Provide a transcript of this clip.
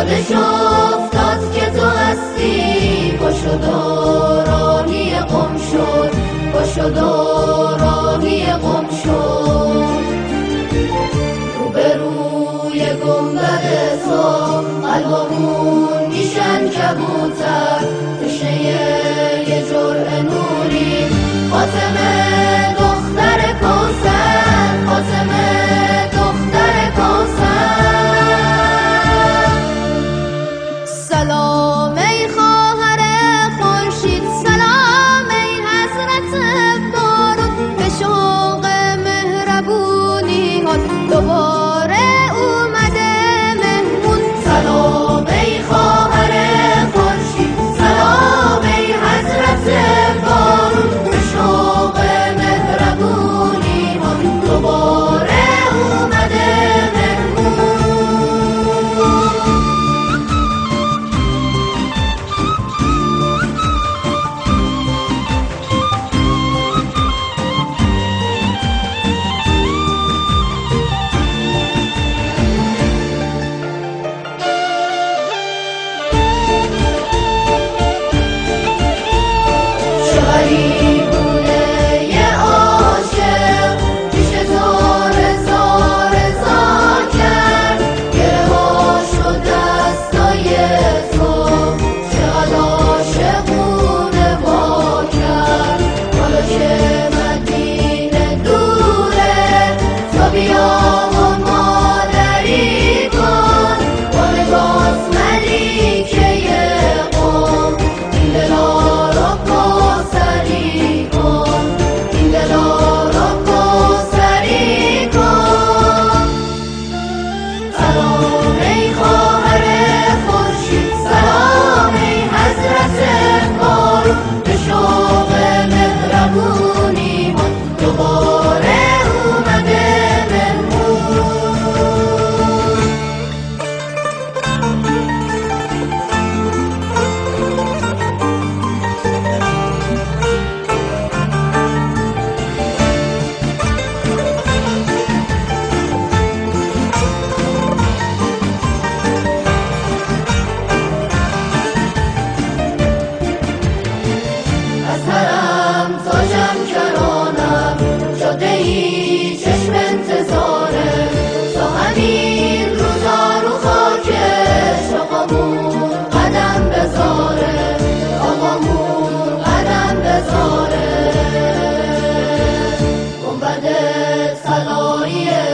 یادش افتاد که تو هستی، پا شد و راهی قم شد، پا شد و راهی قم شد. روبروی گنبد تو قلبمون میشن کبوتر، تشنه یه جرعه نوری. فاطمه دختر کوثر، فاطمه دختر کوثر. سلام ای خواهر خورشید، سلام ای حضرت بارون، به شوق مهربونی هات دوباره اومده مهمون. سلام ای خواهر خورشید، سلام ای حضرت بارون، به شوق مهربونی هات دوباره اومده مهمون. طلایی